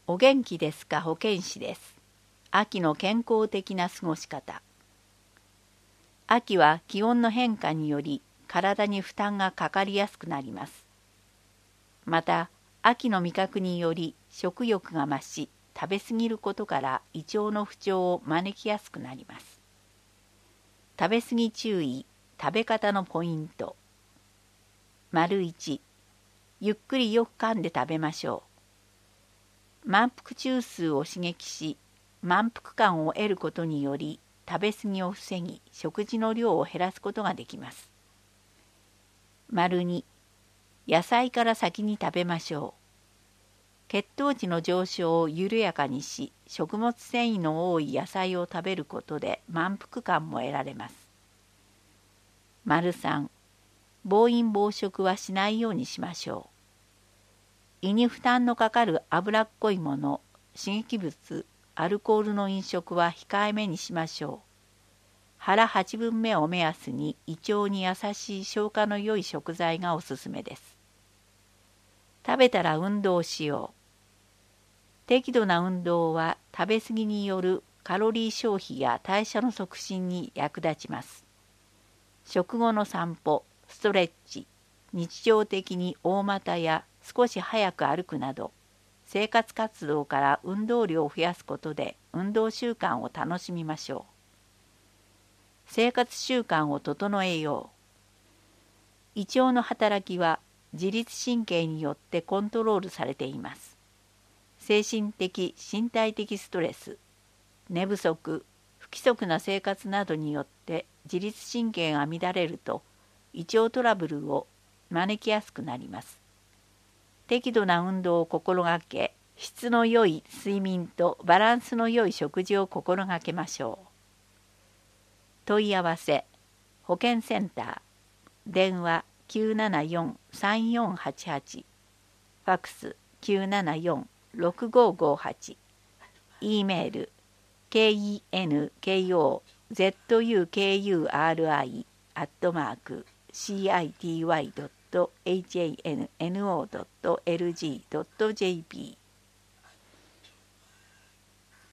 お元気ですか？保健師です。秋の健康的な過ごし方。秋は気温の変化により体に負担がかかりやすくなります。また、秋の味覚により食欲が増し、食べ過ぎることから胃腸の不調を招きやすくなります。食べ過ぎ注意、食べ方のポイント。1、ゆっくりよく噛んで食べましょう。満腹中枢を刺激し、満腹感を得ることにより、食べ過ぎを防ぎ、食事の量を減らすことができます。2、野菜から先に食べましょう。血糖値の上昇を緩やかにし、食物繊維の多い野菜を食べることで満腹感も得られます。3、暴飲暴食はしないようにしましょう。胃に負担のかかる脂っこいもの、刺激物、アルコールの飲食は控えめにしましょう。腹8分目を目安に胃腸に優しい消化の良い食材がおすすめです。食べたら運動しよう。適度な運動は食べ過ぎによるカロリー消費や代謝の促進に役立ちます。食後の散歩、ストレッチ、日常的に大股や少し早く歩くなど、生活活動から運動量を増やすことで運動習慣を楽しみましょう。生活習慣を整えよう。胃腸の働きは自律神経によってコントロールされています。精神的・身体的ストレス、寝不足、不規則な生活などによって自律神経が乱れると胃腸トラブルを招きやすくなります。適度な運動を心がけ、質の良い睡眠とバランスの良い食事を心がけましょう。問い合わせ、保健センター、電話 974-3488、ファクス 974-6558、E メール kenkuri@city.hanno.lg.jp